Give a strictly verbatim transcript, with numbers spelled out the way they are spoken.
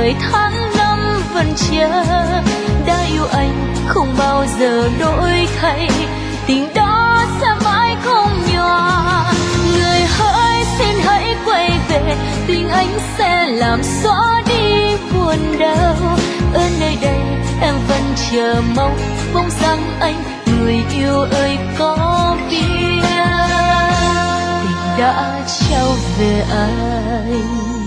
ngày tháng năm vẫn chờ. Đã yêu anh không bao giờ đổi thay, tình đó sẽ mãi không nhòa. Người hỡi xin hãy quay về, tình anh sẽ làm xóa đi buồn đau. Ở nơi đây em vẫn chờ mong bóng dáng anh, người yêu ơi có biết tình đã trao về anh.